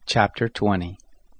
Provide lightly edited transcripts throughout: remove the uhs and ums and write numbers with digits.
Chapter 20.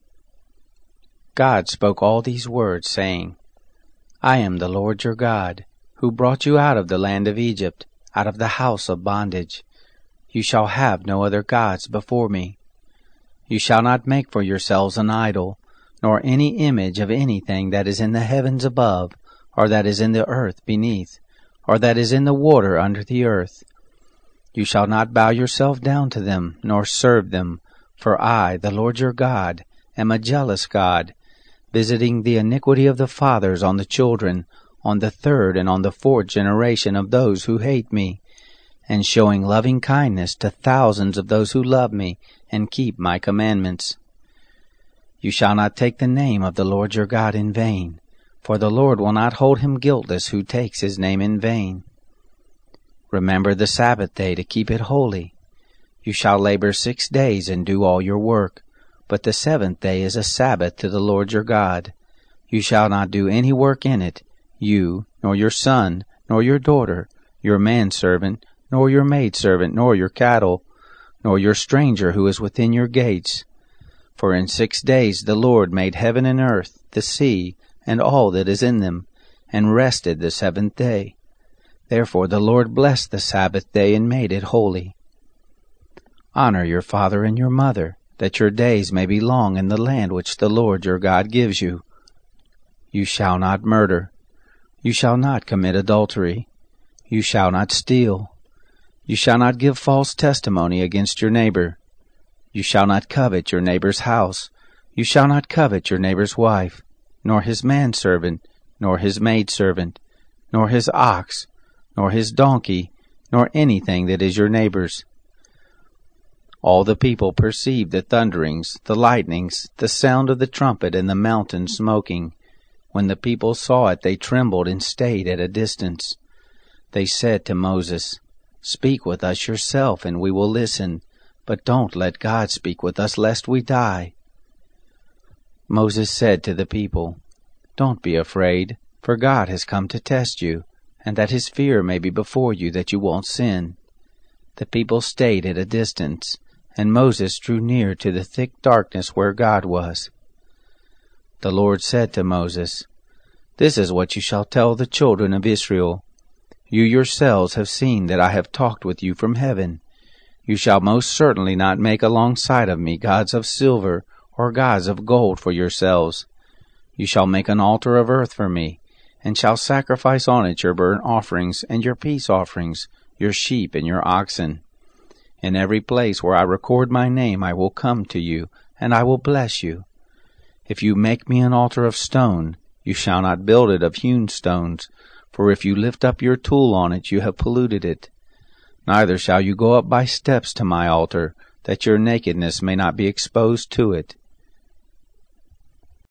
God spoke all these words, saying, I am the Lord your God, who brought you out of the land of Egypt, out of the house of bondage. You shall have no other gods before me. You shall not make for yourselves an idol, nor any image of anything that is in the heavens above, or that is in the earth beneath, or that is in the water under the earth. You shall not bow yourself down to them, nor serve them, for I, the Lord your God, am a jealous God, visiting the iniquity of the fathers on the children, on the third and on the fourth generation of those who hate me, and showing loving kindness to thousands of those who love me and keep my commandments. You shall not take the name of the Lord your God in vain, for the Lord will not hold him guiltless who takes his name in vain. Remember the Sabbath day to keep it holy. You shall labor 6 days and do all your work, but the seventh day is a Sabbath to the Lord your God. You shall not do any work in it, you, nor your son, nor your daughter, your manservant, nor your maidservant, nor your cattle, nor your stranger who is within your gates. For in 6 days the Lord made heaven and earth, the sea, and all that is in them, and rested the seventh day. Therefore the Lord blessed the Sabbath day and made it holy. Honor your father and your mother, that your days may be long in the land which the Lord your God gives you. You shall not murder. You shall not commit adultery. You shall not steal. You shall not give false testimony against your neighbor. You shall not covet your neighbor's house. You shall not covet your neighbor's wife, nor his manservant, nor his maidservant, nor his ox, nor his donkey, nor anything that is your neighbor's. All the people perceived the thunderings, the lightnings, the sound of the trumpet, and the mountain smoking. When the people saw it, they trembled and stayed at a distance. They said to Moses, Speak with us yourself, and we will listen, but don't let God speak with us, lest we die. Moses said to the people, Don't be afraid, for God has come to test you, and that his fear may be before you, that you won't sin. The people stayed at a distance, and Moses drew near to the thick darkness where God was. The Lord said to Moses, This is what you shall tell the children of Israel. You yourselves have seen that I have talked with you from heaven. You shall most certainly not make alongside of me gods of silver or gods of gold for yourselves. You shall make an altar of earth for me, and shall sacrifice on it your burnt offerings and your peace offerings, your sheep and your oxen. In every place where I record my name I will come to you, and I will bless you. If you make me an altar of stone, you shall not build it of hewn stones, for if you lift up your tool on it, you have polluted it. Neither shall you go up by steps to my altar, that your nakedness may not be exposed to it.